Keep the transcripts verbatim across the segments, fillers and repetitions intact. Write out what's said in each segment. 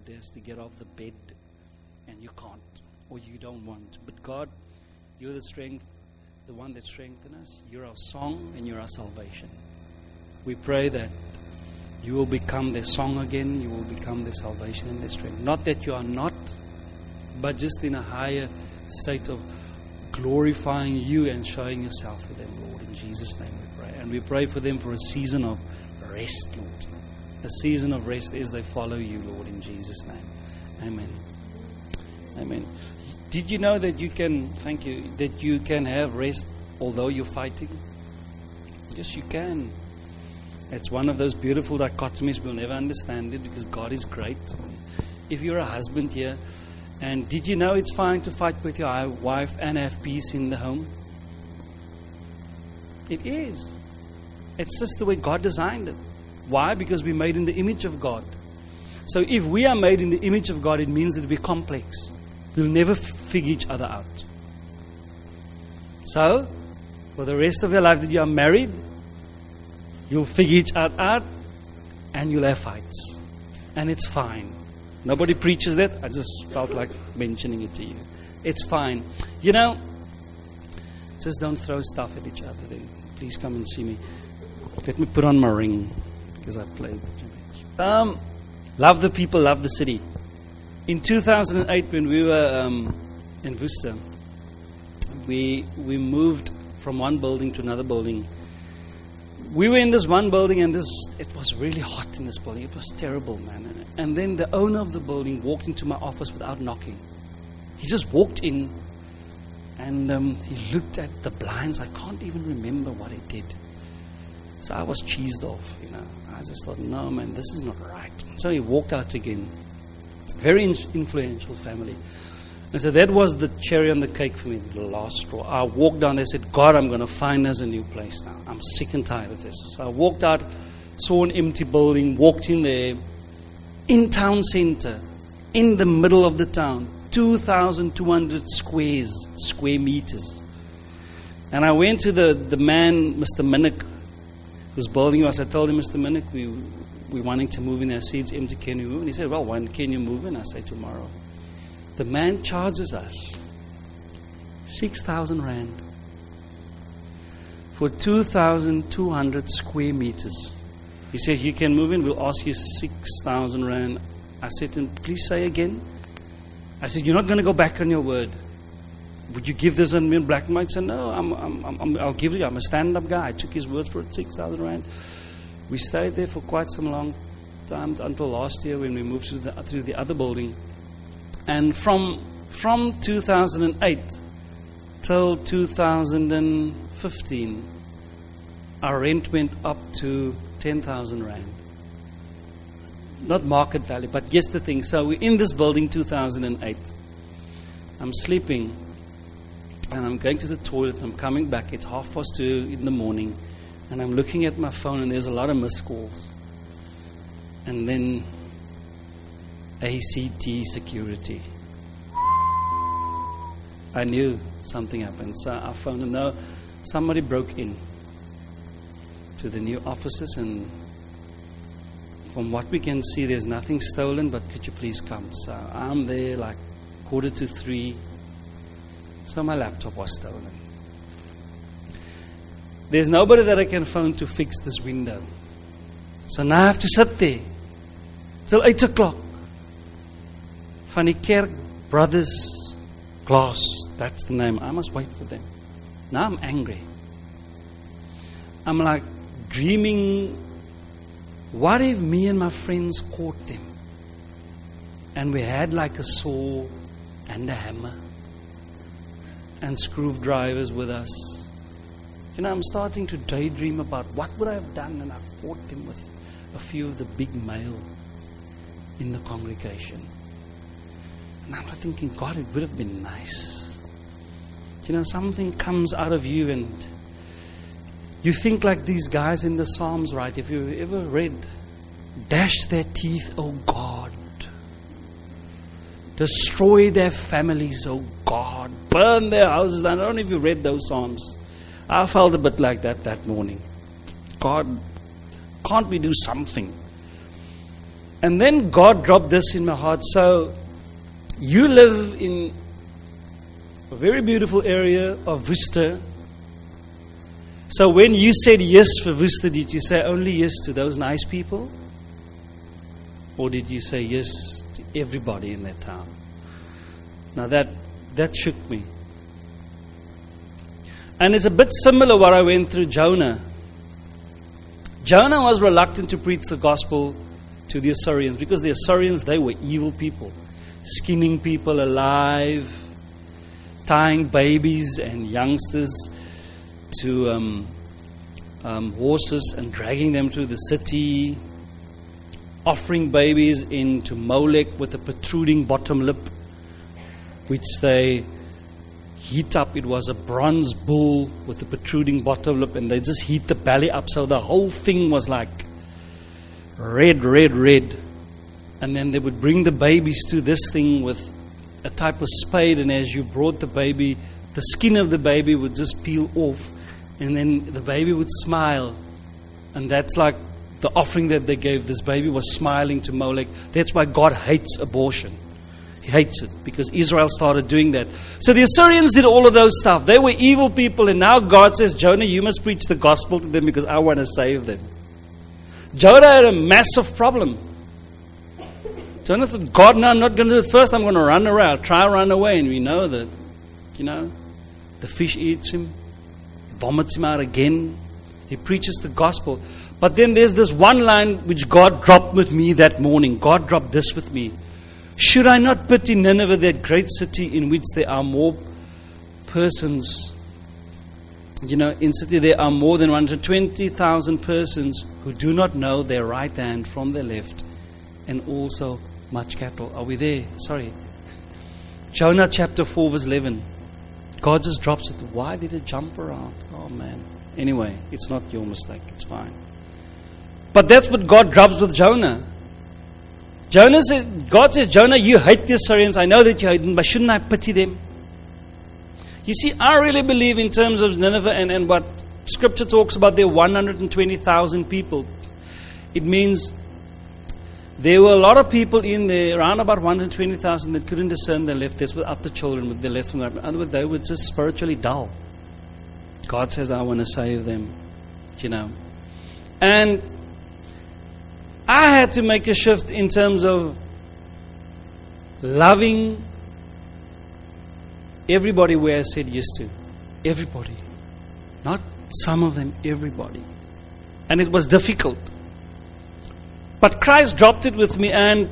desk to get off the bed, and you can't, or you don't want. But God, you're the strength, the one that strengthens us. You're our song and you're our salvation. We pray that you will become their song again, you will become their salvation and their strength. Not that you are not, but just in a higher state of glorifying you and showing yourself to them, Lord. In Jesus' name we pray. And we pray for them for a season of rest, Lord. A season of rest as they follow you, Lord, in Jesus' name. Amen. Amen. Did you know that you can, thank you, that you can have rest although you're fighting? Yes, you can. It's one of those beautiful dichotomies. We'll never understand it because God is great. If you're a husband here, and did you know it's fine to fight with your wife and have peace in the home? It is. It's just the way God designed it. Why? Because we're made in the image of God. So if we are made in the image of God, it means that we're complex. We'll never figure each other out. So, for the rest of your life that you are married, you'll figure each other out and you'll have fights. And it's fine. Nobody preaches that. I just felt like mentioning it to you. It's fine. You know, just don't throw stuff at each other then. Please come and see me. Let me put on my ring because I played. Um, love the people, love the city. In two thousand eight, when we were um, in Worcester, we we moved from one building to another building. We were in this one building, and this it was really hot in this building. It was terrible, man. And then the owner of the building walked into my office without knocking. He just walked in, and um, he looked at the blinds. I can't even remember what he did. So I was cheesed off, you know. I just thought, no, man, this is not right. So he walked out again. Very influential family. And so that was the cherry on the cake for me, the last straw. I walked down there and said, God, I'm going to find us a new place now. I'm sick and tired of this. So I walked out, saw an empty building, walked in there, in town center, in the middle of the town, two thousand two hundred squares, square meters. And I went to the, the man, Mister Minnick, whose building was. I told him, Mister Minnick, we, we're wanting to move in there. I see it's empty, can you move? And he said, well, when can you move in? I say, tomorrow. The man charges us six thousand rand for two thousand two hundred square meters. He says, you can move in, we'll ask you six thousand rand. I said to him, please say again. I said, you're not going to go back on your word. Would you give this on me in black and white? He said, no, I'm, I'm, I'm, I'll give you. I'm a stand-up guy. I took his word for it, six thousand rand. We stayed there for quite some long time, until last year when we moved to the, through the other building. And from from two thousand eight till two thousand fifteen, our rent went up to ten thousand rand. Not market value, but yes, the thing. So we're in this building two thousand eight. I'm sleeping, and I'm going to the toilet. I'm coming back. It's half past two in the morning, and I'm looking at my phone, and there's a lot of missed calls. And then A C T security. I knew something happened. So I phoned them. No, somebody broke in to the new offices, and from what we can see, there's nothing stolen, but could you please come? So I'm there like quarter to three. So my laptop was stolen. There's nobody that I can phone to fix this window. So now I have to sit there till eight o'clock. Van die Kerk Brothers Glass, that's the name. I must wait for them. Now I'm angry. I'm like dreaming, what if me and my friends caught them? And we had like a saw and a hammer and screwdrivers with us. You know, I'm starting to daydream about what would I have done, and I caught them with a few of the big males in the congregation. And I'm thinking, God, it would have been nice. You know, something comes out of you and you think like these guys in the Psalms, right? If you ever read, dash their teeth, oh God. Destroy their families, oh God. Burn their houses. I don't know if you read those Psalms. I felt a bit like that that morning. God, can't we do something? And then God dropped this in my heart. So, you live in a very beautiful area of Worcester. So when you said yes for Worcester, did you say only yes to those nice people? Or did you say yes to everybody in that town? Now that that shook me. And it's a bit similar what I went through Jonah. Jonah was reluctant to preach the gospel to the Assyrians because the Assyrians, they were evil people. Skinning people alive, tying babies and youngsters to um, um, horses and dragging them through the city, offering babies into Molech with a protruding bottom lip, which they heat up. It was a bronze bull with a protruding bottom lip, and they just heat the belly up, so the whole thing was like red, red, red. And then they would bring the babies to this thing with a type of spade, and as you brought the baby, the skin of the baby would just peel off, and then the baby would smile. And that's like the offering that they gave. This baby was smiling to Molech. That's why God hates abortion. He hates it, because Israel started doing that. So the Assyrians did all of those stuff. They were evil people, and now God says, Jonah, you must preach the gospel to them because I want to save them. Jonah had a massive problem. Jonah thought, God, no, I'm not going to do it. First, I'm going to run away. I'll try to run away. And we know that, you know, the fish eats him, vomits him out again. He preaches the gospel. But then there's this one line which God dropped with me that morning. God dropped this with me. Should I not pity Nineveh, that great city in which there are more persons? You know, in city there are more than one hundred twenty thousand persons who do not know their right hand from their left, and also much cattle. Are we there? Sorry. Jonah chapter four verse eleven. God just drops it. Why did it jump around? Oh man. Anyway, it's not your mistake. It's fine. But that's what God drops with Jonah. Jonah said, God says, Jonah, you hate the Assyrians. I know that you hate them, but shouldn't I pity them? You see, I really believe in terms of Nineveh and, and what Scripture talks about, there are one hundred twenty thousand people. It means there were a lot of people in there, around about one hundred twenty thousand, that couldn't discern their left. That's without the children, with their left from their right. In other words, they were just spiritually dull. God says, I want to save them, you know. And I had to make a shift in terms of loving everybody where I said yes to. Everybody. Not some of them, everybody. And it was difficult. But Christ dropped it with me, and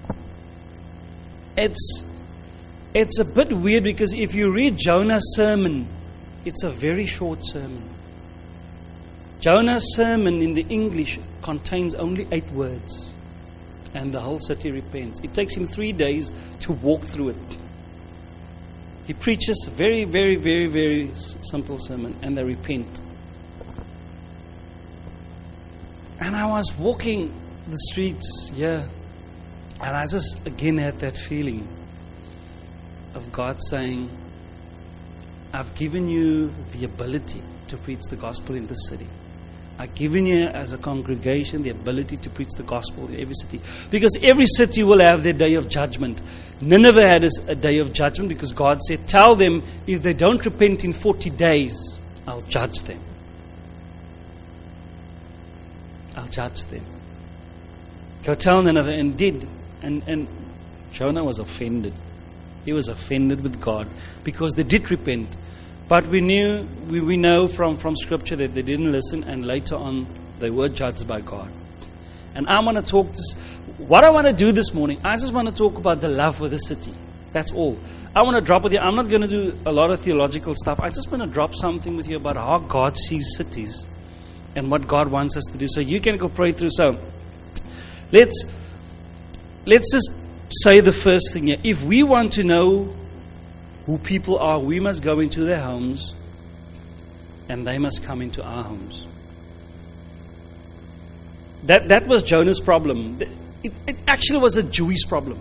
it's it's a bit weird because if you read Jonah's sermon, it's a very short sermon. Jonah's sermon in the English contains only eight words, and the whole city repents. It takes him three days to walk through it. He preaches a very, very, very, very simple sermon, and they repent. And I was walking the streets here, and I just again had that feeling of God saying, I've given you the ability to preach the gospel in this city. I've given you as a congregation the ability to preach the gospel in every city. Because every city will have their day of judgment. Nineveh had a day of judgment because God said, tell them if they don't repent in forty days, I'll judge them. I'll judge them. Go tell Nineveh, and did. And, and Jonah was offended. He was offended with God because they did repent. But we knew, we, we know from, from Scripture that they didn't listen, and later on they were judged by God. And I want to talk this, what I want to do this morning, I just want to talk about the love for the city. That's all. I want to drop with you. I'm not going to do a lot of theological stuff. I just want to drop something with you about how God sees cities and what God wants us to do. So you can go pray through. So let's let's just say the first thing here. If we want to know who people are, we must go into their homes, and they must come into our homes. That that was Jonah's problem. It, it actually was a Jewish problem.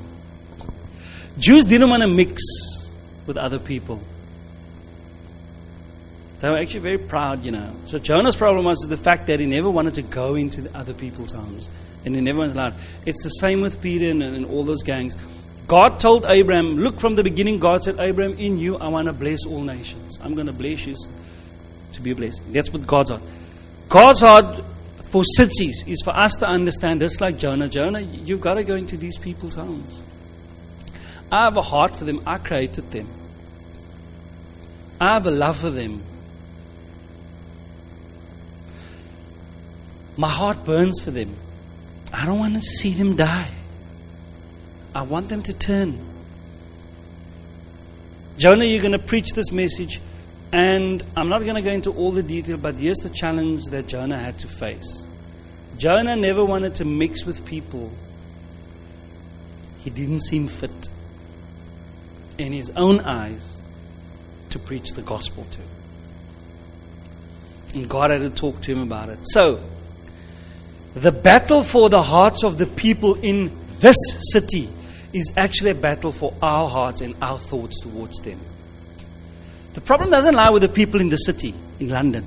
Jews didn't want to mix with other people. They were actually very proud, you know. So Jonah's problem was the fact that he never wanted to go into the other people's homes. And he never was allowed. It's the same with Peter and, and all those gangs. God told Abraham, look, from the beginning, God said, Abraham, in you, I want to bless all nations. I'm going to bless you to be a blessing. That's what God's heart. God's heart for cities is for us to understand, just like Jonah. Jonah, you've got to go into these people's homes. I have a heart for them. I created them. I have a love for them. My heart burns for them. I don't want to see them die. I want them to turn. Jonah, you're going to preach this message, and I'm not going to go into all the detail, but here's the challenge that Jonah had to face. Jonah never wanted to mix with people he didn't seem fit in his own eyes to preach the gospel to. And God had to talk to him about it. So, the battle for the hearts of the people in this city is actually a battle for our hearts and our thoughts towards them. The problem doesn't lie with the people in the city, in London.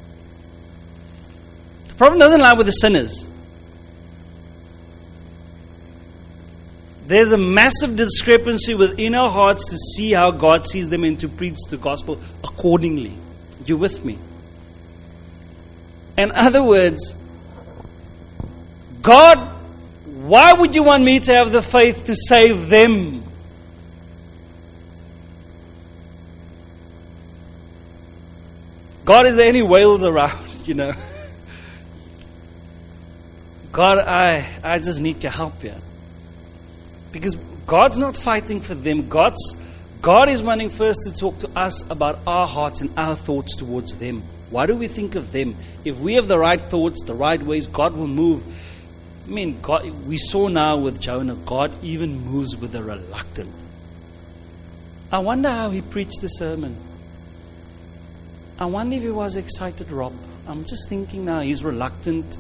The problem doesn't lie with the sinners. There's a massive discrepancy within our hearts to see how God sees them and to preach the gospel accordingly. You with me? In other words, God, why would you want me to have the faith to save them? God, is there any whales around, you know? God, I, I just need your help here. Because God's not fighting for them. God's, God is wanting first to talk to us about our hearts and our thoughts towards them. Why do we think of them? If we have the right thoughts, the right ways, God will move. I mean, God, we saw now with Jonah, God even moves with the reluctant. I wonder how he preached the sermon. I wonder if he was excited, Rob. I'm just thinking now, he's reluctant.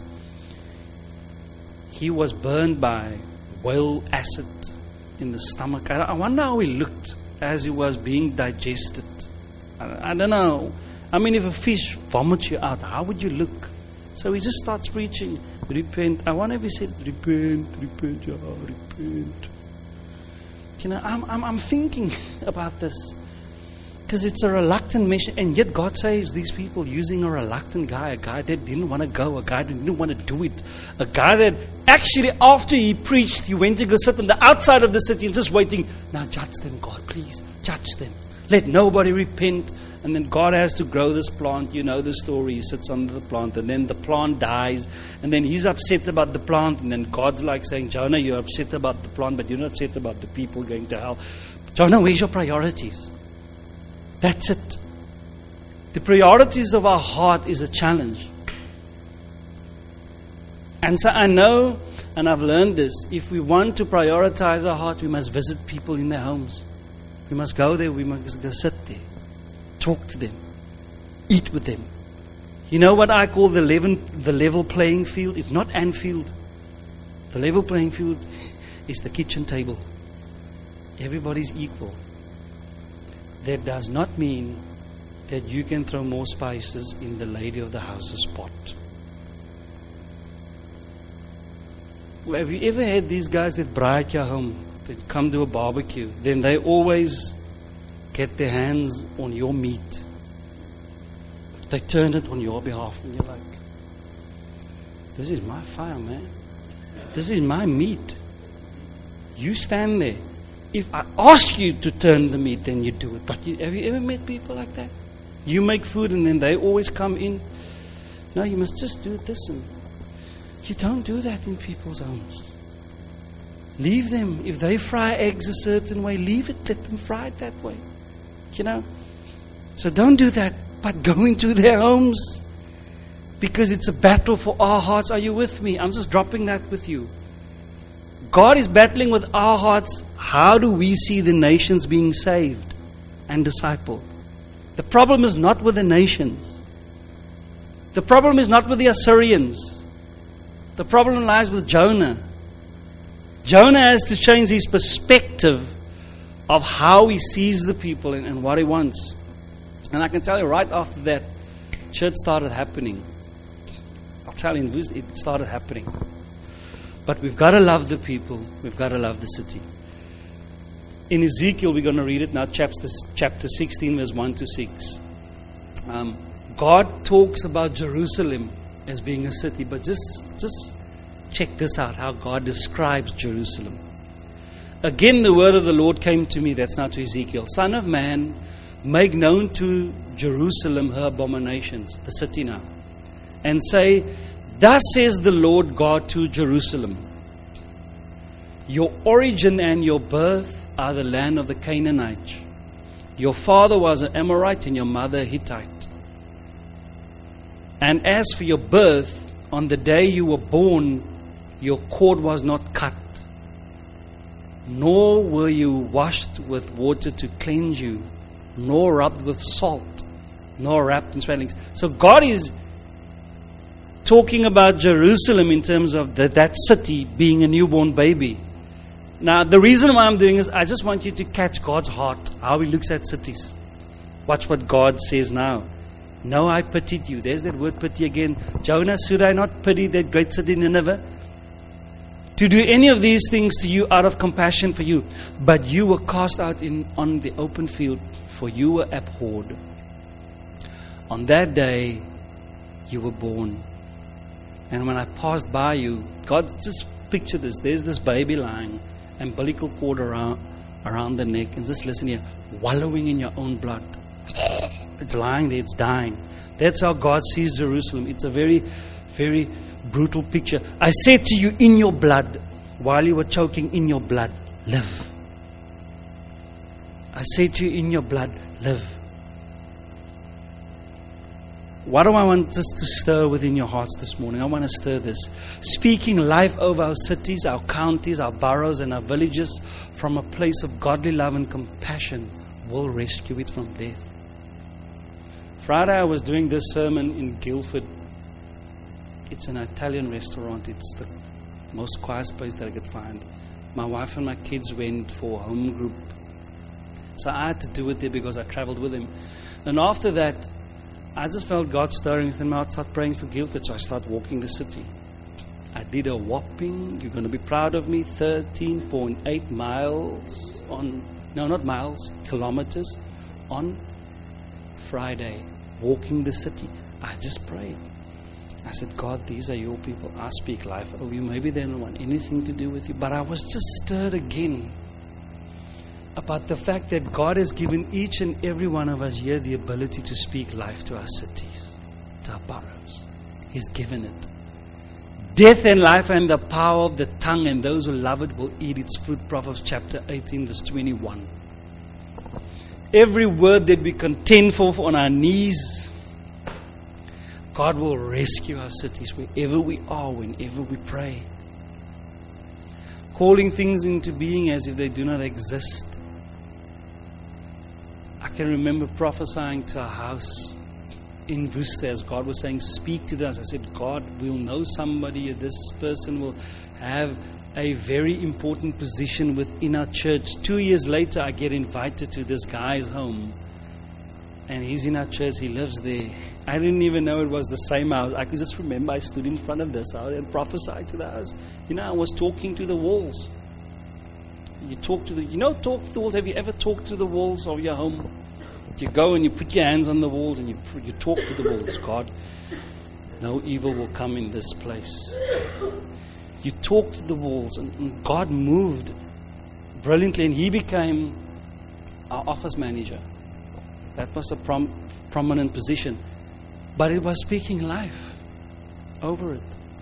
He was burned by whale acid in the stomach. I, I wonder how he looked as he was being digested. I, I don't know. I mean, if a fish vomits you out, how would you look? So he just starts preaching, repent. I wonder if he said, repent, repent, yeah, repent. You know, I'm, I'm, I'm thinking about this. Because it's a reluctant mission. And yet God saves these people using a reluctant guy. A guy that didn't want to go. A guy that didn't want to do it. A guy that actually after he preached, he went to go sit on the outside of the city and just waiting. Now judge them, God, please. Judge them. Let nobody repent. And then God has to grow this plant. You know the story. He sits under the plant. And then the plant dies. And then he's upset about the plant. And then God's like saying, Jonah, you're upset about the plant, but you're not upset about the people going to hell. Jonah, where's your priorities? That's it. The priorities of our heart is a challenge. And so I know, and I've learned this, if we want to prioritize our heart, we must visit people in their homes. We must go there, we must go sit there. Talk to them. Eat with them. You know what I call the level, the level playing field? It's not Anfield. The level playing field is the kitchen table. Everybody's equal. That does not mean that you can throw more spices in the lady of the house's pot. Have you ever had these guys that braai your home, that come to a barbecue, then they always get their hands on your meat. They turn it on your behalf, and you're like, this is my fire, man. This is my meat. You stand there. If I ask you to turn the meat, then you do it. But you, have you ever met people like that? You make food and then they always come in. No, you must just do this. And you don't do that in people's homes. Leave them. If they fry eggs a certain way, leave it. Let them fry it that way. You know? So don't do that. But go into their homes. Because it's a battle for our hearts. Are you with me? I'm just dropping that with you. God is battling with our hearts. How do we see the nations being saved and discipled? The problem is not with the nations. The problem is not with the Assyrians. The problem lies with Jonah. Jonah has to change his perspective of how he sees the people and, and what he wants. And I can tell you right after that, church started happening. I'll tell you, it started happening. But we've got to love the people. We've got to love the city. In Ezekiel, we're going to read it now, chapter, chapter sixteen, verse one to six. Um, God talks about Jerusalem as being a city. But just, just check this out, how God describes Jerusalem. Again, the word of the Lord came to me. That's now to Ezekiel. Son of man, make known to Jerusalem her abominations, the city now. And say, thus says the Lord God to Jerusalem, your origin and your birth are the land of the Canaanites. Your father was an Amorite and your mother a Hittite. And as for your birth, on the day you were born, your cord was not cut, nor were you washed with water to cleanse you, nor rubbed with salt, nor wrapped in swaddlings. So God is talking about Jerusalem in terms of the, that city being a newborn baby. Now, the reason why I'm doing this, I just want you to catch God's heart, how He looks at cities. Watch what God says now. No, I pitied you. There's that word pity again. Jonah, should I not pity that great city Nineveh? To do any of these things to you out of compassion for you. But you were cast out in on the open field, for you were abhorred. On that day, you were born. And when I passed by you, God, just picture this. There's this baby lying, umbilical cord around, around the neck. And just listen here, wallowing in your own blood. It's lying there, it's dying. That's how God sees Jerusalem. It's a very, very brutal picture. I said to you, in your blood, while you were choking in your blood, live. I said to you, in your blood, live. What do I want us to stir within your hearts this morning? I want to stir this. Speaking life over our cities, our counties, our boroughs, and our villages from a place of godly love and compassion will rescue it from death. Friday I was doing this sermon in Guildford. It's an Italian restaurant. It's the most quiet place that I could find. My wife and my kids went for home group. So I had to do it there because I traveled with him. And after that, I just felt God stirring within my heart, start praying for Guildford. So I started walking the city. I did a whopping, you're going to be proud of me, thirteen point eight miles on, no, not miles, kilometers on Friday, walking the city. I just prayed. I said, God, these are your people. I speak life over you. Maybe they don't want anything to do with you. But I was just stirred again about the fact that God has given each and every one of us here the ability to speak life to our cities, to our boroughs. He's given it. Death and life and the power of the tongue, and those who love it will eat its fruit. Proverbs chapter eighteen, verse twenty-one. Every word that we contend for on our knees, God will rescue our cities wherever we are, whenever we pray. Calling things into being as if they do not exist. I can remember prophesying to a house in Worcester as God was saying, speak to us. I said, God, we'll know somebody, this person will have a very important position within our church. Two years later, I get invited to this guy's home. And he's in our church, he lives there. I didn't even know it was the same house. I could just remember I stood in front of this house and prophesied to the house. You know, I was talking to the walls. You talk to the, you know, talk to the walls. Have you ever talked to the walls of your home? You go and you put your hands on the walls and you you talk to the walls. God, no evil will come in this place. You talk to the walls, and, and God moved brilliantly, and he became our office manager. That was a prom, prominent position. But it was speaking life over it.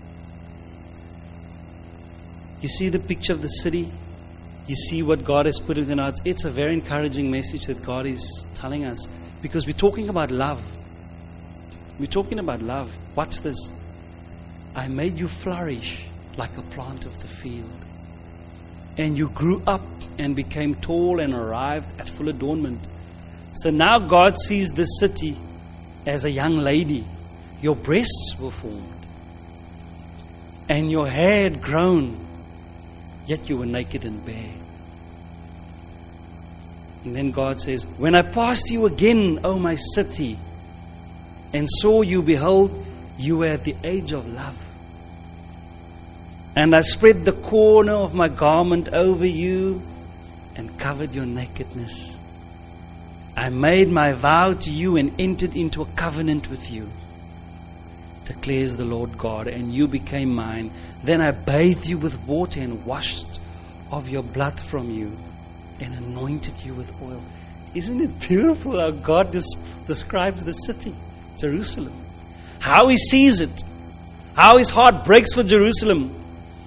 You see the picture of the city? You see what God has put within us. It's a very encouraging message that God is telling us, because we're talking about love. We're talking about love. Watch this. I made you flourish like a plant of the field. And you grew up and became tall and arrived at full adornment. So now God sees this city as a young lady. Your breasts were formed. And your hair had grown. Yet you were naked and bare. And then God says, when I passed you again, O my city, and saw you, behold, you were at the age of love. And I spread the corner of my garment over you and covered your nakedness. I made my vow to you and entered into a covenant with you, declares the Lord God, and you became mine. Then I bathed you with water and washed of your blood from you and anointed you with oil. Isn't it beautiful how God des- describes the city, Jerusalem? How He sees it. How His heart breaks for Jerusalem.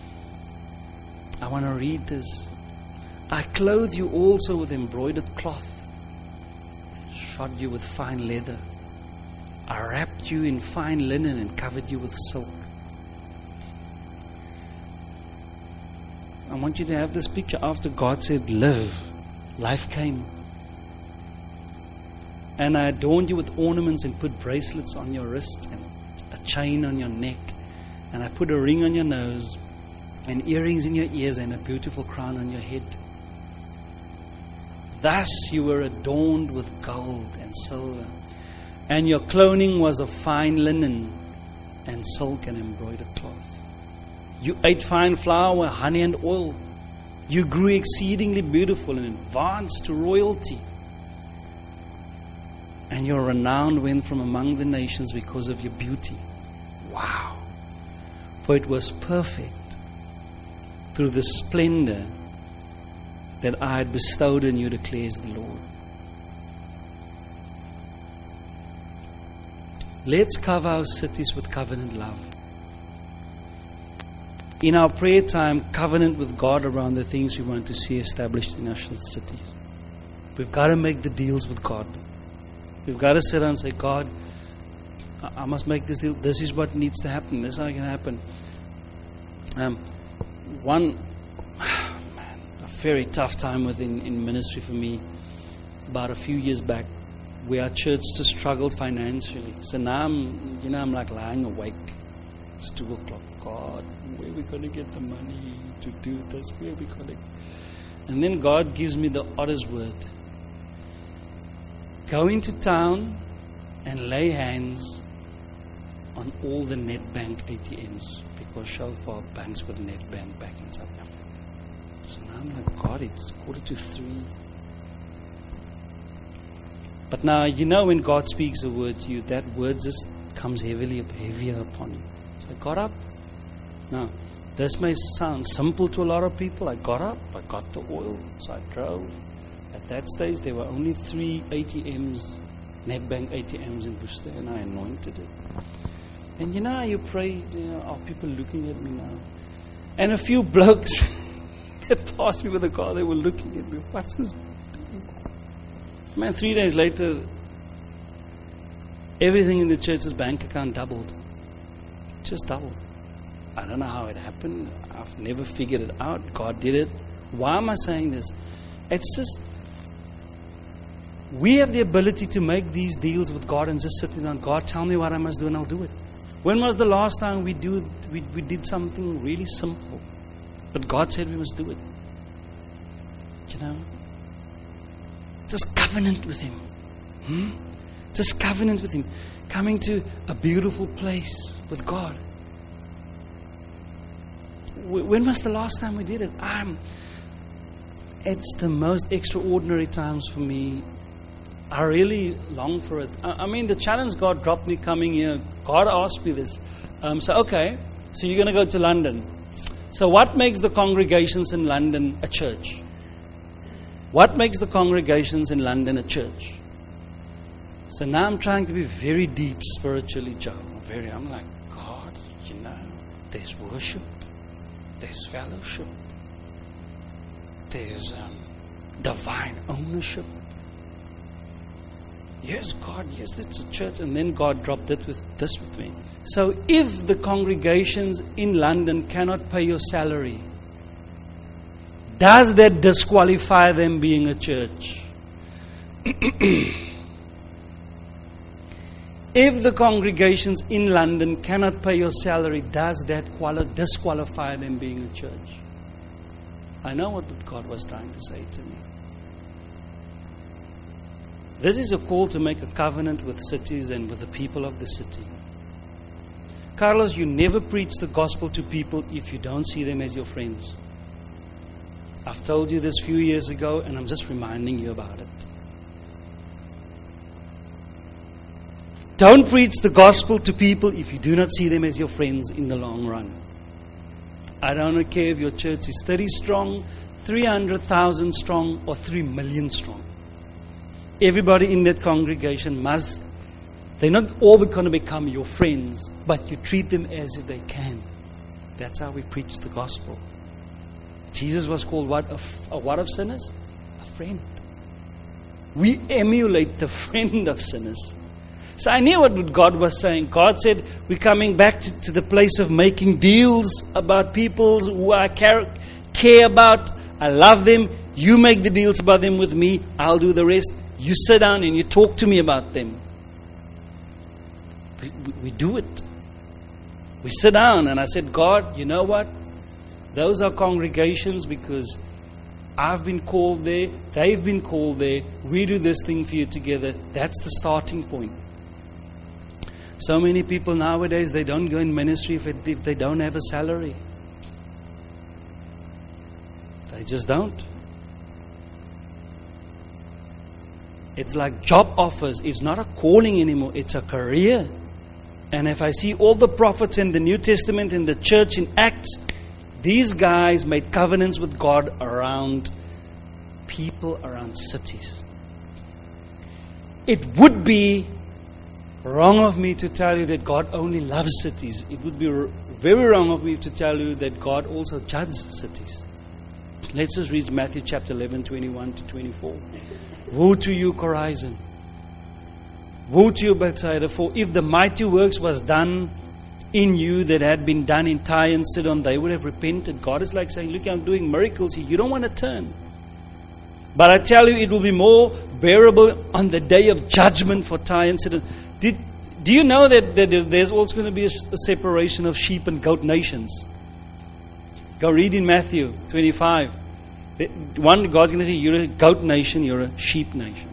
I want to read this. I clothe you also with embroidered cloth, shod you with fine leather. I wrapped you in fine linen and covered you with silk. I want you to have this picture. After God said, live, life came. And I adorned you with ornaments and put bracelets on your wrist and a chain on your neck. And I put a ring on your nose and earrings in your ears and a beautiful crown on your head. Thus you were adorned with gold and silver. And your clothing was of fine linen and silk and embroidered cloth. You ate fine flour, honey and oil. You grew exceedingly beautiful and advanced to royalty. And your renown went from among the nations because of your beauty. Wow. For it was perfect through the splendor that I had bestowed on you, declares the Lord. Let's cover our cities with covenant love. In our prayer time, covenant with God around the things we want to see established in our cities. We've got to make the deals with God. We've got to sit down and say, God, I must make this deal. This is what needs to happen. This is how it can happen. Um, one, man, a very tough time within in ministry for me. About a few years back, where our church just struggled financially. So now I'm, you know, I'm like lying awake. It's two o'clock. God, where are we going to get the money to do this? Where are we going to? And then God gives me the oddest word. Go into town and lay hands on all the Nedbank A T Ms, because so far banks with Nedbank back in South Africa. So now I'm like, God, it's quarter to three. But now, you know, when God speaks a word to you, that word just comes heavily, heavier upon you. So I got up. Now, this may sound simple to a lot of people. I got up, I got the oil, so I drove. At that stage, there were only three A T Ms, Nedbank A T Ms in Worcester, and I anointed it. And you know how you pray, you know, are people looking at me now? And a few blokes that passed me with a car, they were looking at me. What's this? Man, three days later, everything in the church's bank account doubled. Just doubled. I don't know how it happened. I've never figured it out. God did it. Why am I saying this? It's just, we have the ability to make these deals with God and just sit down. God, tell me what I must do and I'll do it. When was the last time we do we, we did something really simple, but God said we must do it? You know? Just covenant with Him. Hmm? Just covenant with Him. Coming to a beautiful place with God. When was the last time we did it? Um, it's the most extraordinary times for me. I really long for it. I, I mean, the challenge God dropped me coming here, God asked me this. Um, so, okay, so you're going to go to London. So what makes the congregations in London a church? What makes the congregations in London a church? So now I'm trying to be very deep spiritually, Joe. Very, I'm like, God, you know, there's worship, there's fellowship, there's um, divine ownership. Yes, God, yes, it's a church. And then God dropped it with this with me. So if the congregations in London cannot pay your salary, does that disqualify them being a church? If the congregations in London cannot pay your salary, does that quali- disqualify them being a church? I know what God was trying to say to me. This is a call to make a covenant with cities and with the people of the city. Carlos, you never preach the gospel to people if you don't see them as your friends. I've told you this a few years ago, and I'm just reminding you about it. Don't preach the gospel to people if you do not see them as your friends in the long run. I don't care if your church is thirty strong, three hundred thousand strong, or three million strong. Everybody in that congregation must, they're not all going to become your friends, but you treat them as if they can. That's how we preach the gospel. Jesus was called what? A, a what of sinners? A friend. We emulate the friend of sinners. So I knew what God was saying. God said, we're coming back to, to the place of making deals about people who I care, care about. I love them. You make the deals about them with me. I'll do the rest. You sit down and you talk to me about them. We, we, we do it. We sit down and I said, God, you know what? Those are congregations because I've been called there. They've been called there. We do this thing for you together. That's the starting point. So many people nowadays, they don't go in ministry if, it, if they don't have a salary. They just don't. It's like job offers. It's not a calling anymore. It's a career. And if I see all the prophets in the New Testament, in the church, in Acts, these guys made covenants with God around people, around cities. It would be wrong of me to tell you that God only loves cities. It would be very wrong of me to tell you that God also judges cities. Let's just read Matthew chapter eleven, twenty-one to twenty-four. Woe to you, Chorazin! Woe to you, Bethsaida! For if the mighty works was done in you that had been done in Tyre and Sidon, they would have repented. God is like saying, look, I'm doing miracles here. You don't want to turn. But I tell you, it will be more bearable on the day of judgment for Tyre and Sidon. Did, do you know that, that there's also going to be a, a separation of sheep and goat nations? Go read in Matthew twenty-five. One, God's going to say, you're a goat nation, you're a sheep nation.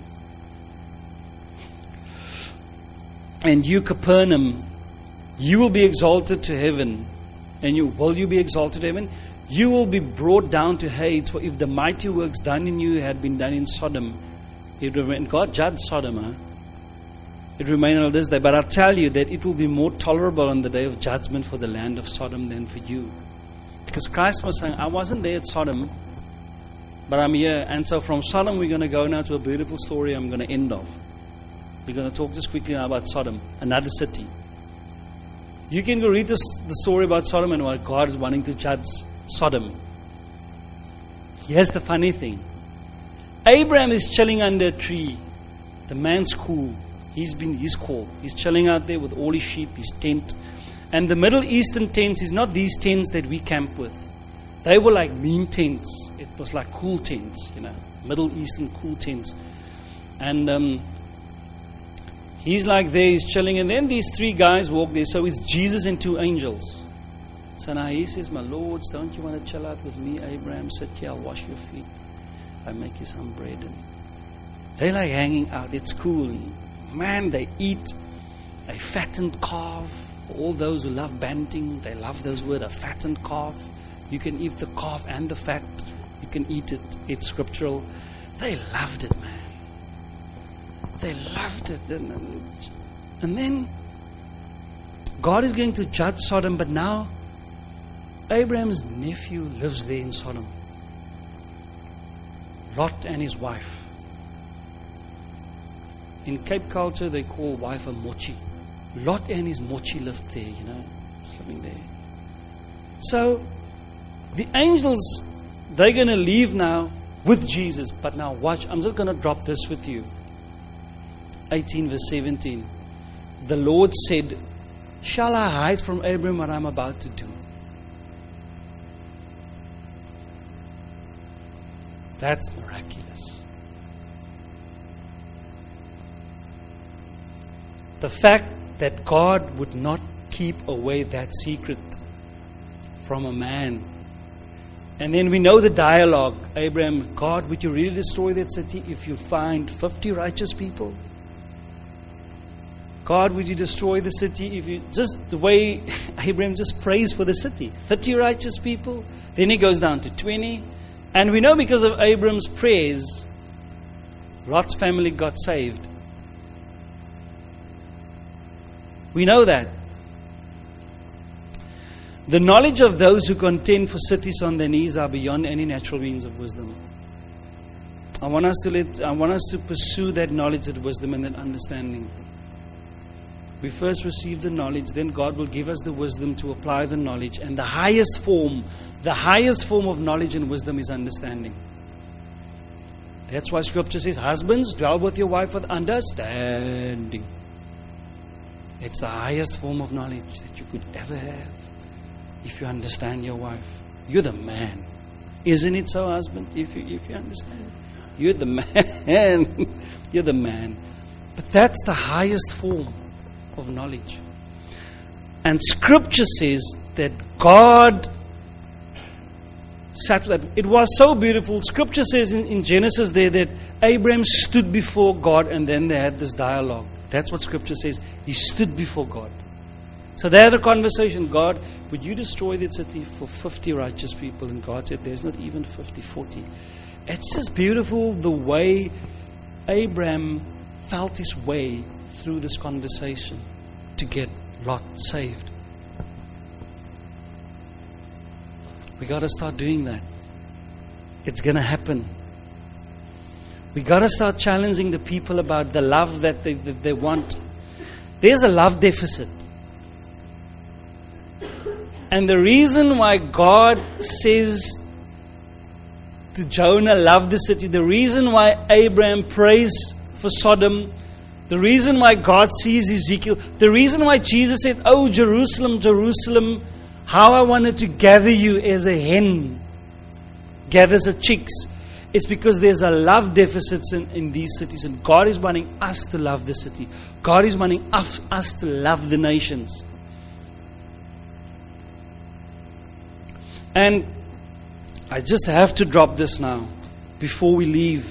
And you, Capernaum, you will be exalted to heaven. And you, will you be exalted to heaven? You will be brought down to Hades. For if the mighty works done in you had been done in Sodom, it remained. God judged Sodom, huh? It remained on this day. But I'll tell you that it will be more tolerable on the day of judgment for the land of Sodom than for you. Because Christ was saying, I wasn't there at Sodom, but I'm here. And so from Sodom, we're going to go now to a beautiful story I'm going to end off. We're going to talk just quickly now about Sodom, another city. You can go read this, the story about Sodom and what God is wanting to judge Sodom. Here's the funny thing. Abraham is chilling under a tree. The man's cool. He's been, he's called. He's chilling out there with all his sheep, his tent. And the Middle Eastern tents is not these tents that we camp with. They were like mean tents. It was like cool tents, you know, Middle Eastern cool tents. And um, he's like there, he's chilling. And then these three guys walk there. So it's Jesus and two angels. So now he says, my lords, don't you want to chill out with me, Abraham? Sit here, I'll wash your feet. I make you some bread. And they like hanging out. It's cool. And man, they eat a fattened calf. For all those who love banting, they love those words, a fattened calf. You can eat the calf and the fat. You can eat it. It's scriptural. They loved it, man. They loved it. And, and then God is going to judge Sodom, but now Abraham's nephew lives there in Sodom. Lot and his wife. In Cape culture, they call wife a mochi. Lot and his mochi lived there, you know, living there. So, the angels, they're going to leave now with Jesus. But now watch, I'm just going to drop this with you. eighteen verse seventeen. The Lord said, shall I hide from Abraham what I'm about to do? That's miraculous. The fact that God would not keep away that secret from a man And then we know the dialogue. Abraham, God, would you really destroy that city if you find fifty righteous people? God, would you destroy the city if you... Just the way Abraham just prays for the city. thirty righteous people. Then he goes down to twenty. And we know because of Abraham's prayers, Lot's family got saved. We know that. The knowledge of those who contend for cities on their knees are beyond any natural means of wisdom. I want us to let, I want us to pursue that knowledge, that wisdom, and that understanding. We first receive the knowledge, then God will give us the wisdom to apply the knowledge. And the highest form, the highest form of knowledge and wisdom is understanding. That's why Scripture says, husbands, dwell with your wife with understanding. It's the highest form of knowledge that you could ever have. If you understand your wife, you're the man. Isn't it so, husband? If you if you understand, you're the man. You're the man. But that's the highest form of knowledge. And Scripture says that God sat with. It was so beautiful. Scripture says in, in Genesis there that Abraham stood before God, and then they had this dialogue. That's what Scripture says. He stood before God. So they had a conversation. God, would you destroy that city for fifty righteous people? And God said, there's not even fifty, forty. It's just beautiful the way Abraham felt his way through this conversation to get Lot saved. We got to start doing that. It's going to happen. We got to start challenging the people about the love that they, that they want. There's a love deficit. And the reason why God says to Jonah, love the city, the reason why Abraham prays for Sodom, the reason why God sees Ezekiel, the reason why Jesus said, oh Jerusalem, Jerusalem, how I wanted to gather you as a hen gathers her chicks. It's because there's a love deficit in, in these cities, and God is wanting us to love the city. God is wanting us, us to love the nations. And I just have to drop this now before we leave.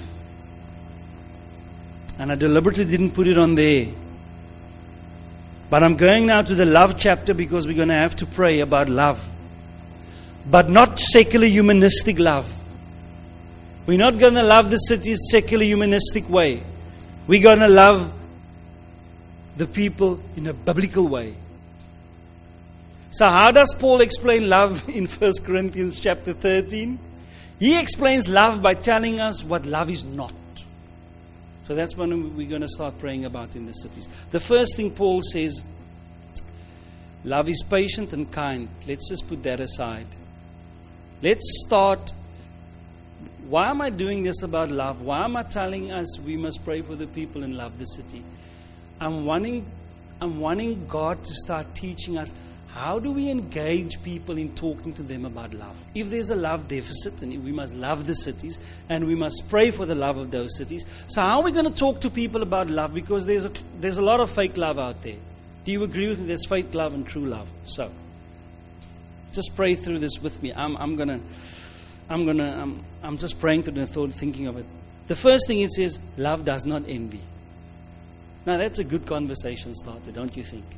And I deliberately didn't put it on there. But I'm going now to the love chapter because we're going to have to pray about love. But not secular humanistic love. We're not going to love the city's secular humanistic way. We're going to love the people in a biblical way. So how does Paul explain love in First Corinthians chapter thirteen? He explains love by telling us what love is not. So that's what we're going to start praying about in the cities. The first thing Paul says, love is patient and kind. Let's just put that aside. Let's start. Why am I doing this about love? Why am I telling us we must pray for the people and love the city? I'm wanting, I'm wanting God to start teaching us, how do we engage people in talking to them about love? If there's a love deficit, and we must love the cities, and we must pray for the love of those cities. So how are we going to talk to people about love? Because there's a, there's a lot of fake love out there. Do you agree with me? There's fake love and true love. So just pray through this with me. I'm, I'm gonna, I'm gonna, I'm, I'm just praying through the thought, thinking of it. The first thing it says, love does not envy. Now that's a good conversation starter, don't you think?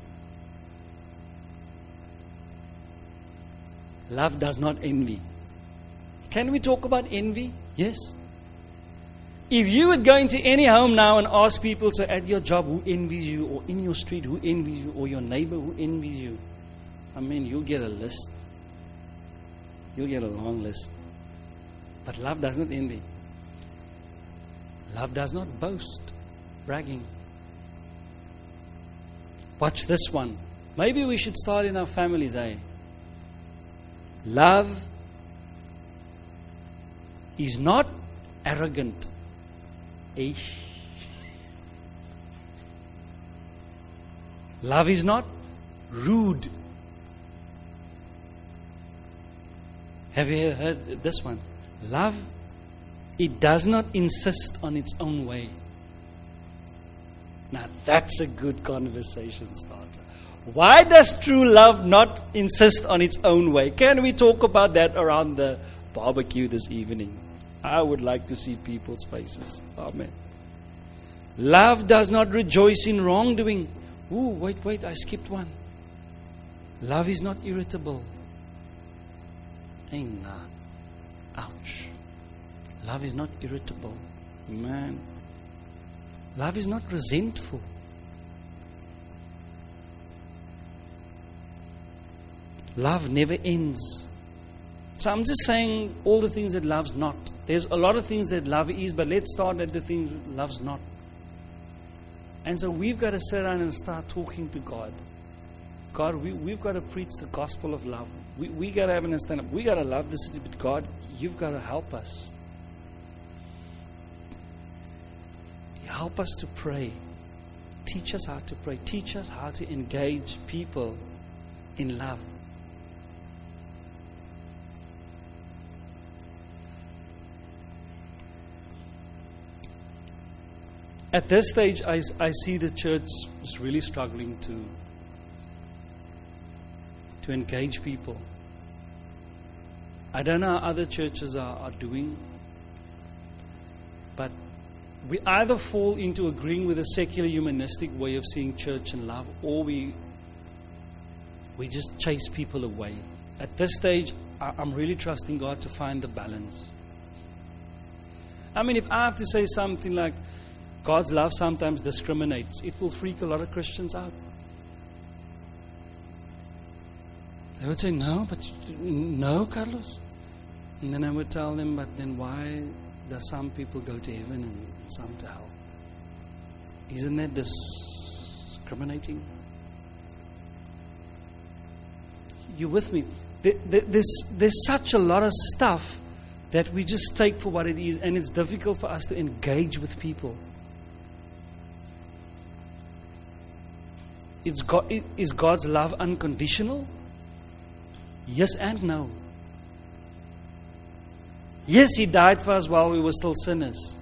Love does not envy. Can we talk about envy? Yes. If you would go into any home now and ask people, so at your job, who envies you, or in your street, who envies you, or your neighbor, who envies you, I mean, you'll get a list. You'll get a long list. But love does not envy. Love does not boast, bragging. Watch this one. Maybe we should start in our families, eh? Love is not arrogant. Eish. Love is not rude. Have you heard this one? Love, it does not insist on its own way. Now that's a good conversation starter. Why does true love not insist on its own way? Can we talk about that around the barbecue this evening. I would like to see people's faces. Amen. Love does not rejoice in wrongdoing. Ooh, wait, wait, I skipped one. Love is not irritable. Hey, nah. Ouch. Love is not irritable. Man. Love is not resentful. Love never ends. So I'm just saying all the things that love's not. There's a lot of things that love is, but let's start at the things love's not. And so we've got to sit down and start talking to God. God, we, we've got to preach the gospel of love. We we got to have an understanding. We got to love the city, but God, you've got to help us. Help us to pray. Teach us how to pray. Teach us how to engage people in love. At this stage, I, I see the church is really struggling to to engage people. I don't know how other churches are, are doing, but we either fall into agreeing with a secular humanistic way of seeing church and love, or we we just chase people away. At this stage, I, I'm really trusting God to find the balance. I mean, if I have to say something like, God's love sometimes discriminates, it will freak a lot of Christians out. They would say, no, but no, Carlos. And then I would tell them, but then why do some people go to heaven and some to hell? Isn't that discriminating? You with me? There's, there's such a lot of stuff that we just take for what it is, and it's difficult for us to engage with people. It's God, is God's love unconditional? Yes and no. Yes, He died for us while we were still sinners.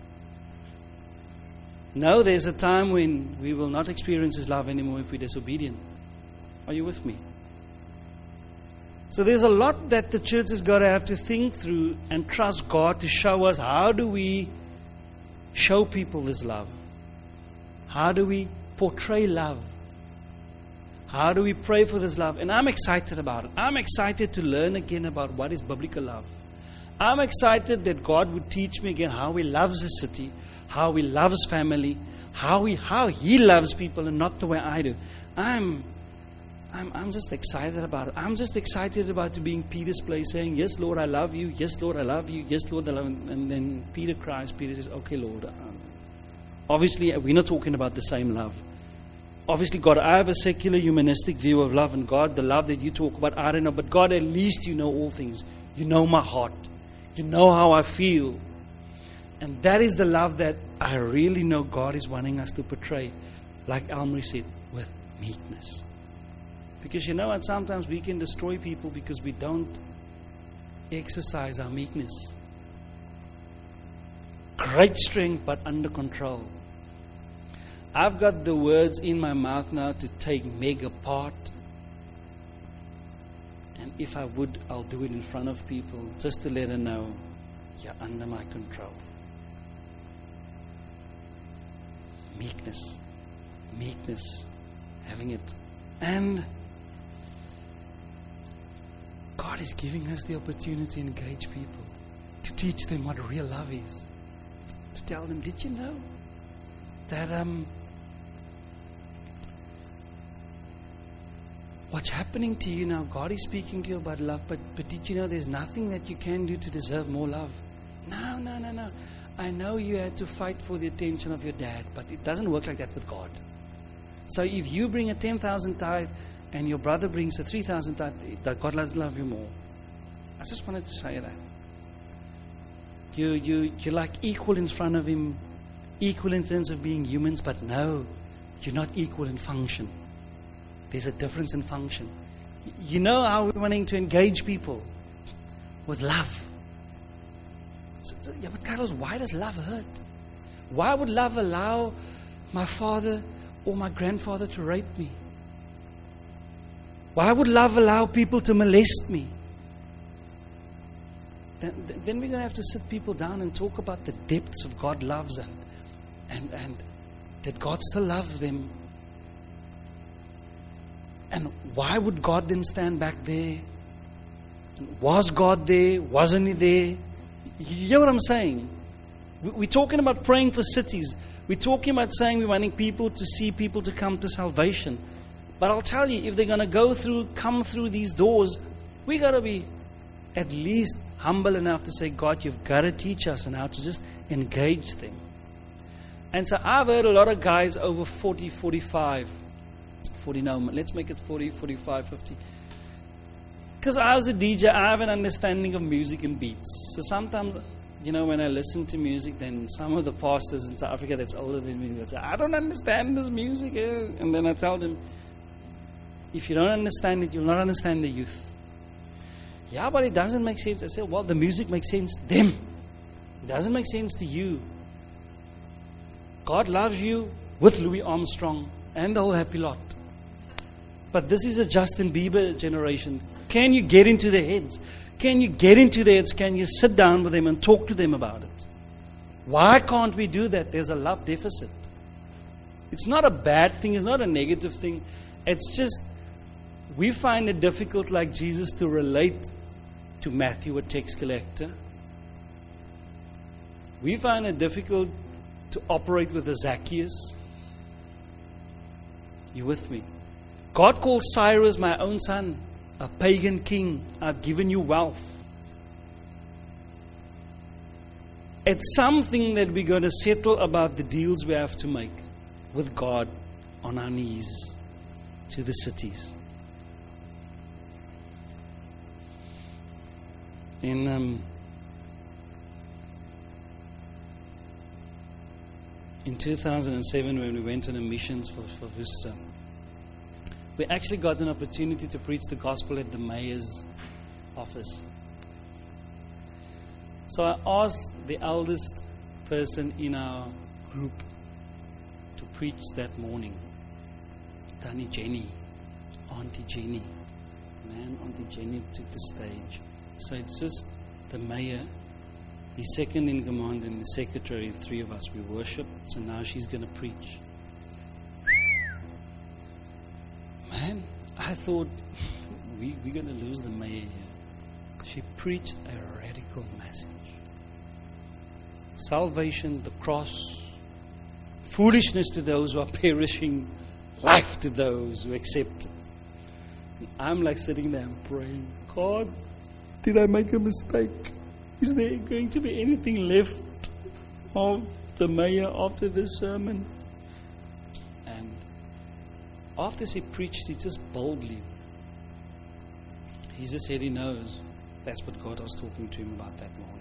No, there's a time when we will not experience His love anymore if we're disobedient. Are you with me? So there's a lot that the church has got to have to think through and trust God to show us, how do we show people this love? How do we portray love? How do we pray for this love? And I'm excited about it. I'm excited to learn again about what is biblical love. I'm excited that God would teach me again how He loves the city, how He loves family, how He how He loves people and not the way I do. I'm I'm I'm just excited about it. I'm just excited about being Peter's place, saying, yes, Lord, I love you. Yes, Lord, I love you. Yes, Lord, I love you. And then Peter cries. Peter says, okay, Lord. Um, obviously, we're not talking about the same love. Obviously, God, I have a secular humanistic view of love, and God, the love that you talk about, I don't know. But God, at least you know all things. You know my heart. You know how I feel. And that is the love that I really know God is wanting us to portray, like Elmery said, with meekness. Because you know what, sometimes we can destroy people because we don't exercise our meekness. Great strength, but under control. I've got the words in my mouth now to take Meg apart. And if I would, I'll do it in front of people just to let her know you're under my control. Meekness. Meekness. Having it. And God is giving us the opportunity to engage people. To teach them what real love is. To tell them, did you know that um what's happening to you now, God is speaking to you about love, but, but did you know there's nothing that you can do to deserve more love? No, no, no, no. I know you had to fight for the attention of your dad, but it doesn't work like that with God. So if you bring a ten thousand tithe and your brother brings a three thousand tithe, God doesn't love you more. I just wanted to say that. You, you, you're like equal in front of Him, equal in terms of being humans, but no, you're not equal in function. There's a difference in function. You know how we're wanting to engage people? With love. So, so, yeah, but Carlos, why does love hurt? Why would love allow my father or my grandfather to rape me? Why would love allow people to molest me? then, then we're going to have to sit people down and talk about the depths of God's loves and, and, and that God still loves them. And why would God then stand back there? Was God there? Wasn't He there? You hear what I'm saying? We're talking about praying for cities. We're talking about saying we're wanting people to see people to come to salvation. But I'll tell you, if they're going to go through, come through these doors, we got to be at least humble enough to say, God, you've got to teach us and how to just engage them. And so I've heard a lot of guys over forty, forty-five, forty now, let's make it forty, forty-five, fifty. Because I was a D J, I have an understanding of music and beats. So sometimes, you know, when I listen to music, then some of the pastors in South Africa that's older than me, they'll say, I don't understand this music. Eh? And then I tell them, if you don't understand it, you'll not understand the youth. Yeah, but it doesn't make sense. I say, well, the music makes sense to them. It doesn't make sense to you. God loves you with Louis Armstrong and the whole happy lot. But this is a Justin Bieber generation. Can you get into their heads? Can you get into their heads? Can you sit down with them and talk to them about it? Why can't we do that? There's a love deficit. It's not a bad thing. It's not a negative thing. It's just we find it difficult, like Jesus, to relate to Matthew, a tax collector. We find it difficult to operate with a Zacchaeus. You with me? God calls Cyrus my own son, a pagan king. I've given you wealth. It's something that we're going to settle about the deals we have to make with God on our knees to the cities. In um, in two thousand seven, when we went on a missions for, for Vista, we actually got an opportunity to preach the gospel at the mayor's office. So I asked the eldest person in our group to preach that morning. Tannie Jenny, Auntie Jenny. Man, Auntie Jenny took the stage. So it's just the mayor, his second in command, and the secretary, three of us. We worship. So now she's going to preach. Man, I thought we, we're going to lose the mayor here. She preached a radical message. Salvation, the cross, foolishness to those who are perishing, life to those who accept it. And I'm like sitting there and praying, God, did I make a mistake? Is there going to be anything left of the mayor after this sermon? And after he preached it just boldly, he just said he knows that's what God was talking to him about that morning.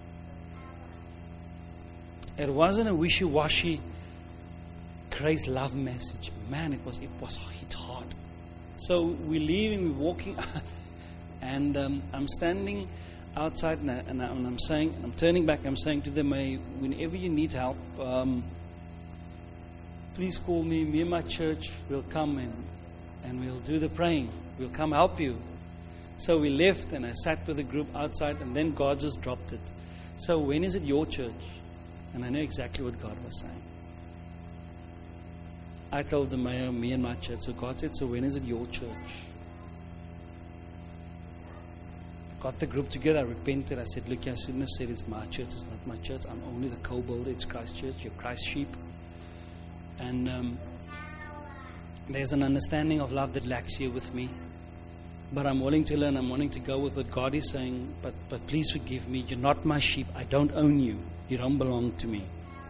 It wasn't a wishy-washy grace love message. Man, it was it was hit hard. So we're leaving, we're walking out, and um, I'm standing outside, and, I, and, I, and I'm saying, I'm turning back, I'm saying to them, hey, whenever you need help, um, please call me. Me and my church will come and, and we'll do the praying. We'll come help you. So we left, and I sat with the group outside, and then God just dropped it. So when is it your church? And I know exactly what God was saying. I told the mayor, me and my church. So God said, so when is it your church? Got the group together, I repented. I said, look, I shouldn't have said it's my church. It's not my church. I'm only the co-builder. It's Christ's church. You're Christ's sheep. And um, there's an understanding of love that lacks here with me. But I'm willing to learn. I'm willing to go with what God is saying. But, but please forgive me. You're not my sheep. I don't own you. You don't belong to me.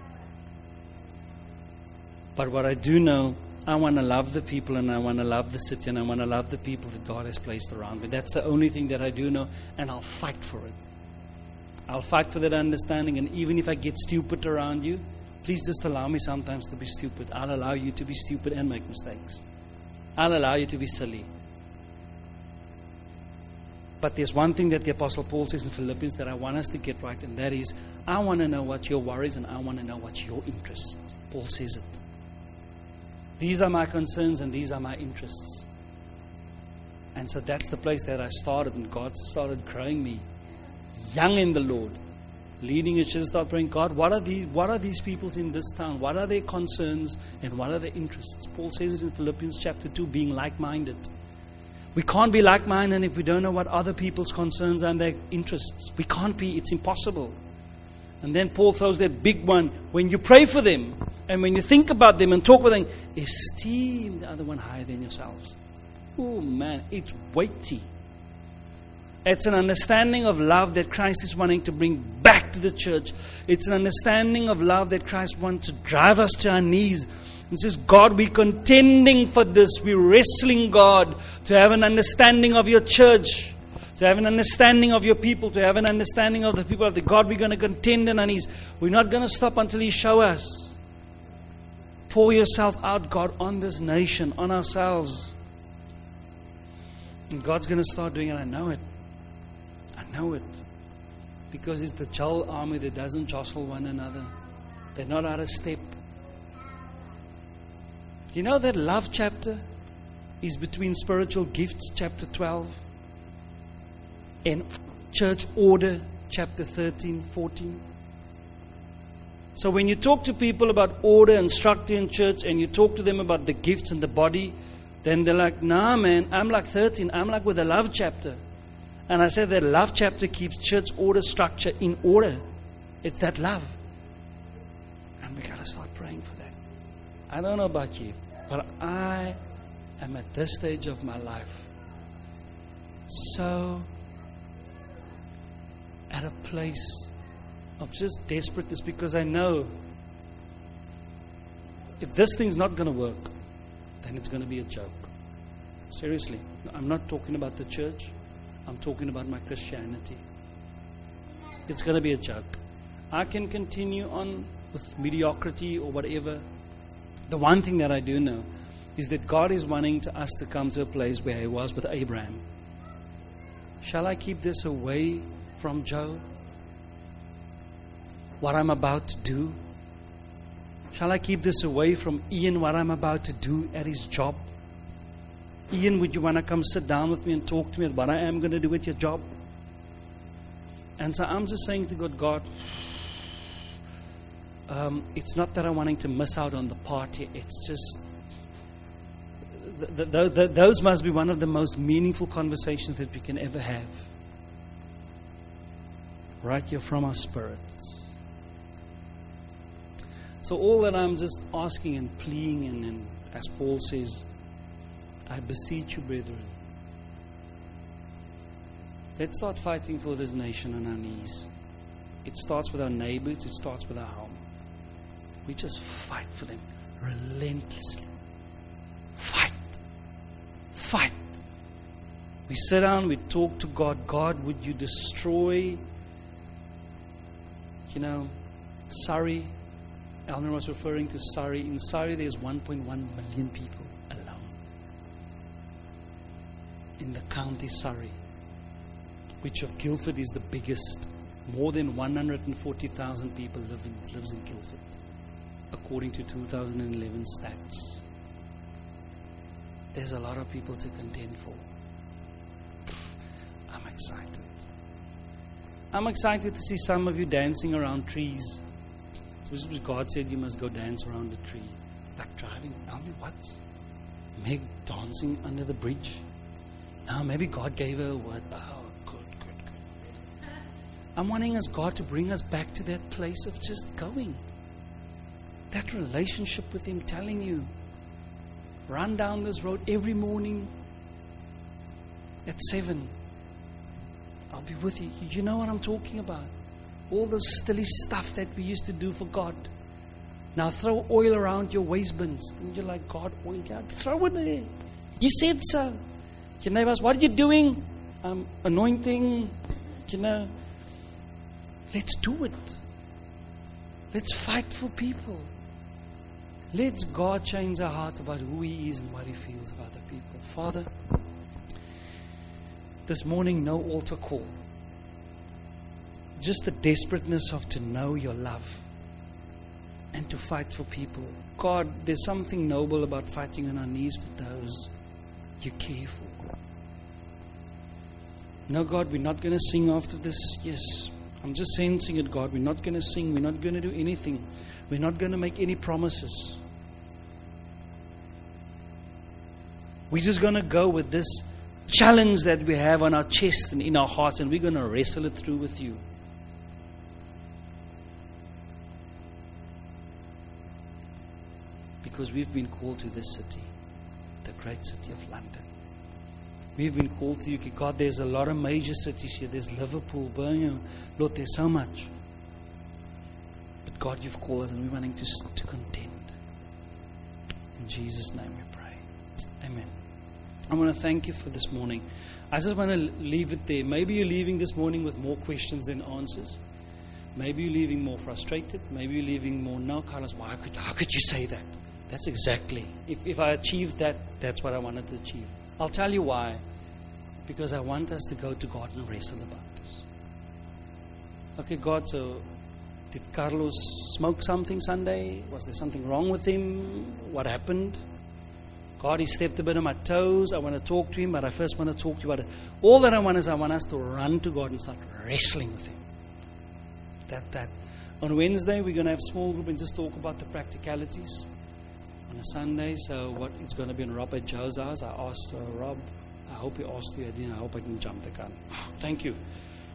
But what I do know, I want to love the people, and I want to love the city, and I want to love the people that God has placed around me. That's the only thing that I do know, and I'll fight for it. I'll fight for that understanding, and even if I get stupid around you, please just allow me sometimes to be stupid. I'll allow you to be stupid and make mistakes. I'll allow you to be silly. But there's one thing that the Apostle Paul says in Philippians that I want us to get right, and that is, I want to know what your worries, and I want to know what's your interests. Paul says it. These are my concerns and these are my interests. And so that's the place that I started, and God started growing me young in the Lord, leading a church, start praying, God, what are these, what are these people in this town? What are their concerns and what are their interests? Paul says it in Philippians chapter two, being like-minded. We can't be like-minded if we don't know what other people's concerns and their interests. We can't be. It's impossible. And then Paul throws that big one. When you pray for them and when you think about them and talk with them, esteem the other one higher than yourselves. Oh man, it's weighty. It's an understanding of love that Christ is wanting to bring back to the church. It's an understanding of love that Christ wants to drive us to our knees. And says, God, we're contending for this. We're wrestling, God, to have an understanding of your church, to have an understanding of your people, to have an understanding of the people of the God. We're going to contend on our knees. We're not going to stop until you show us. Pour yourself out, God, on this nation, on ourselves. And God's going to start doing it. I know it. I know it. Because it's the Joel army that doesn't jostle one another. They're not out of step. You know that love chapter is between spiritual gifts, chapter twelve, and church order, chapter thirteen, fourteen. So when you talk to people about order and structure in church and you talk to them about the gifts and the body, then they're like, nah man, I'm like thirteen, I'm like with the love chapter. And I said that love chapter keeps church order, structure in order. It's that love. And we got to start praying for that. I don't know about you, but I am at this stage of my life so at a place of just desperateness, because I know if this thing's not going to work, then it's going to be a joke. Seriously. I'm not talking about the church. I'm talking about my Christianity. It's going to be a joke. I can continue on with mediocrity or whatever. The one thing that I do know is that God is wanting to us to come to a place where He was with Abraham. Shall I keep this away from Joe? What I'm about to do? Shall I keep this away from Ian, what I'm about to do at his job? Ian, would you want to come sit down with me and talk to me about what I am going to do with your job? And so I'm just saying to God, God, um, it's not that I'm wanting to miss out on the party. It's just, th- th- th- those must be one of the most meaningful conversations that we can ever have. Right here from our spirits. So all that I'm just asking and pleading, and, and as Paul says, I beseech you, brethren, let's start fighting for this nation on our knees. It starts with our neighbors. It starts with our home. We just fight for them relentlessly. Fight. Fight. We sit down, we talk to God. God, would you destroy, you know, Surrey? Eleanor was referring to Surrey. In Surrey, there's one point one million people alone. In the county Surrey, which of Guildford is the biggest. More than one hundred forty thousand people live in, lives in Guildford, according to two thousand eleven stats. There's a lot of people to contend for. I'm excited. I'm excited to see some of you dancing around trees. This is God said you must go dance around a tree. Like driving, tell me what? Meg dancing under the bridge. Now maybe God gave her a word. Oh, good, good, good. I'm wanting us, God, to bring us back to that place of just going. That relationship with Him, telling you, run down this road every morning at seven. I'll be with you. You know what I'm talking about. All the silly stuff that we used to do for God. Now throw oil around your waste bins. And you're like, God, oil, God, throw it there. You said so. Your neighbors, what are you doing? Um, anointing, you know. Let's do it. Let's fight for people. Let God change our heart about who He is and what He feels about the people. Father, this morning, no altar call. Just the desperateness of to know your love and to fight for people. God, there's something noble about fighting on our knees for those you care for. No, God, we're not going to sing after this. Yes, I'm just sensing it, God. We're not going to sing. We're not going to do anything. We're not going to make any promises. We're just going to go with this challenge that we have on our chest and in our hearts, and we're going to wrestle it through with you. Because we've been called to this city, the great city of London. We've been called to you. God, there's a lot of major cities here. There's Liverpool, Birmingham. Lord, there's so much. But God, you've called us, and we're wanting to, to contend. In Jesus' name we pray. Amen. I want to thank you for this morning. I just want to leave it there. Maybe you're leaving this morning with more questions than answers. Maybe you're leaving more frustrated. Maybe you're leaving more, no, Carlos, why could, how could you say that? That's exactly. If, if I achieved that, that's what I wanted to achieve. I'll tell you why. Because I want us to go to God and wrestle about this. Okay, God, so did Carlos smoke something Sunday? Was there something wrong with him? What happened? God, he stepped a bit on my toes. I want to talk to him, but I first want to talk to you about it. All that I want is I want us to run to God and start wrestling with him. That, that. On Wednesday, we're going to have small group and just talk about the practicalities. On a Sunday, so what it's going to be in Rob at Joe's house. I asked uh, Rob, I hope he asked you, I didn't, I hope I didn't jump the gun. Thank you.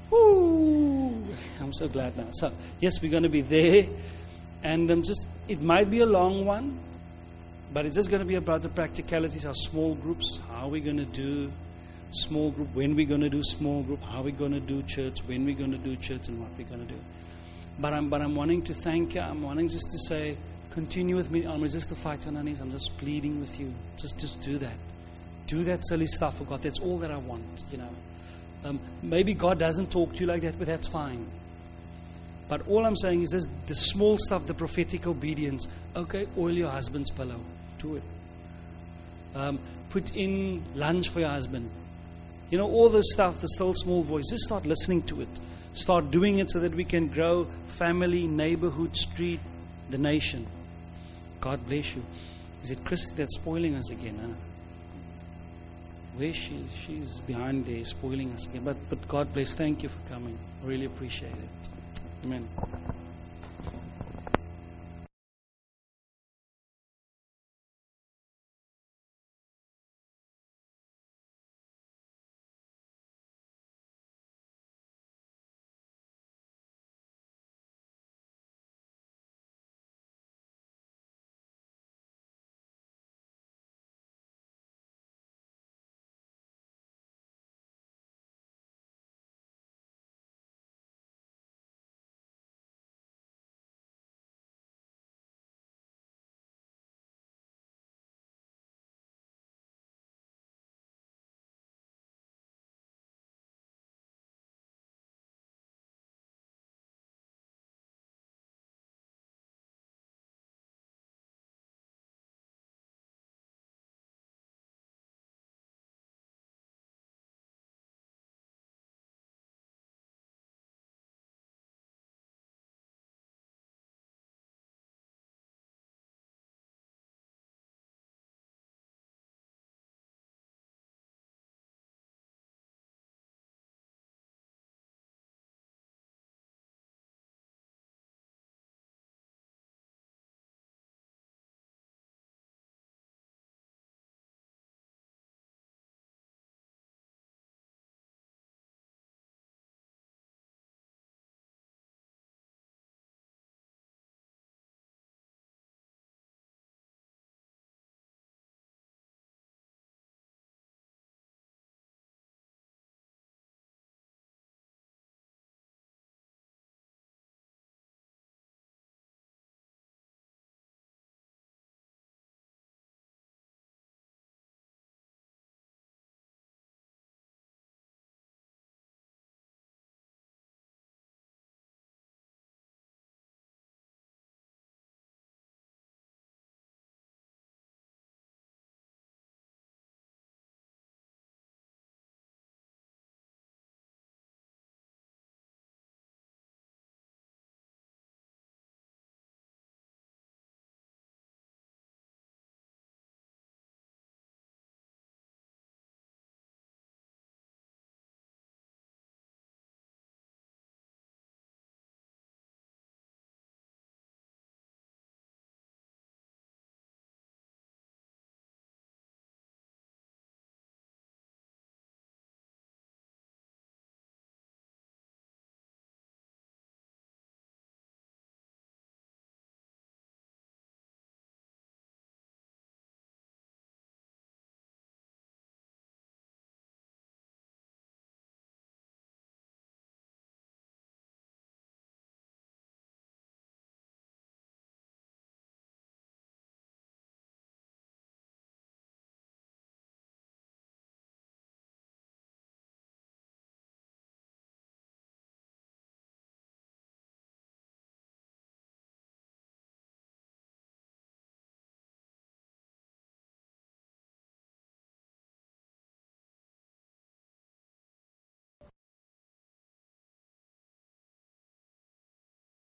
Woo! I'm so glad now. So, yes, we're going to be there. And um, just, it might be a long one, but it's just going to be about the practicalities, our small groups, how we're going to do small group, when we're going to do small group, how we're going to do church, when we're going to do church, and what we're going to do. But I'm, but I'm wanting to thank you. I'm wanting just to say, continue with me. I'm just to fight on our knees. I'm just pleading with you. Just, just do that. Do that silly stuff for God. That's all that I want, you know. Um, maybe God doesn't talk to you like that, but that's fine. But all I'm saying is this, the small stuff, the prophetic obedience. Okay, oil your husband's pillow. Do it. Um, put in lunch for your husband. You know, all the stuff, the still small voice. Just start listening to it. Start doing it so that we can grow family, neighborhood, street, the nation. God bless you. Is it Christy that's spoiling us again? Huh? Where she she's behind there spoiling us again. But but God bless. Thank you for coming. I really appreciate it. Amen.